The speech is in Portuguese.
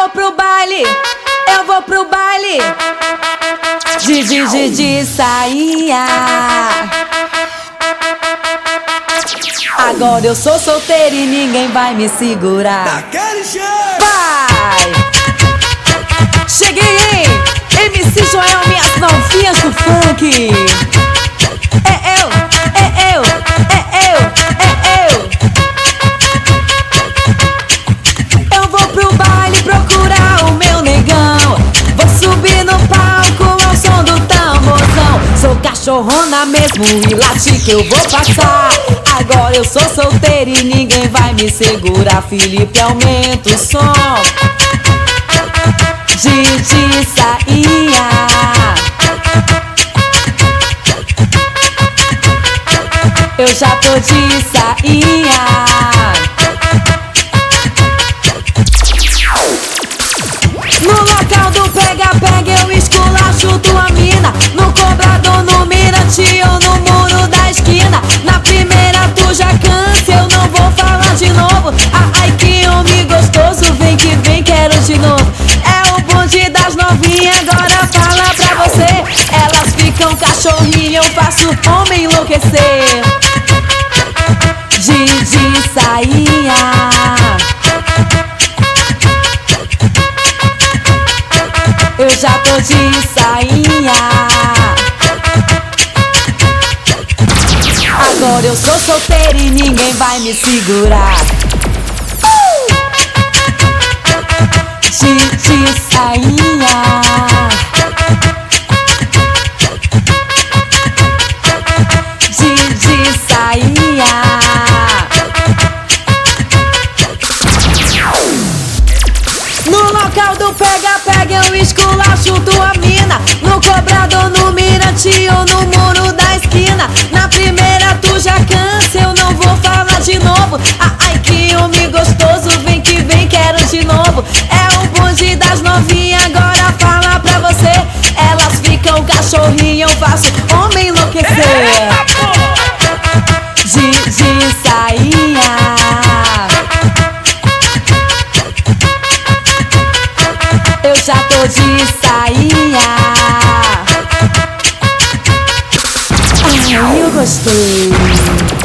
vou pro baile, eu vou pro baile de sainha. Agora eu sou solteira e ninguém vai me segurar. Daquele jeito. Vai! Cheguei, hein? MC Joel, minhas novinhas do funk. É eu, é eu, é eu, é eu. Eu vou pro baile procurar o meu negão. Vou subir no palco ao som do tamborzão. Sou cachorrona mesmo e late que eu vou passar. Agora eu sou solteira e ninguém vai me segurar. Felipe, aumenta o som. De sainha. Eu já tô de sainha. No local do pega-pega eu esculacho tua mina. No cobrador, no mirante ou no muro da esquina. Na primeira tu já cansa, eu não vou falar de novo. Ai que homem gostoso, vem que vem, quero de novo. É o bonde das novinhas, agora fala pra você. Elas ficam cachorrinho, eu faço homem enlouquecer. De sainha. Eu já tô de sainha. Agora eu sou solteira e ninguém vai me segurar. De sainha. De sainha. No local do pega-pega eu esculacho tua mina. No cobrador, no mirante ou no muro da esquina. Na primeira tu já cansa, eu não vou falar de novo. Ai que homem gostoso, vem que vem, quero de novo. É o bonde das novinhas, agora fala pra você. Elas ficam cachorrinho, eu faço homem enlouquecer. De sainha. Eu já tô de sainha. Ai, eu gostei.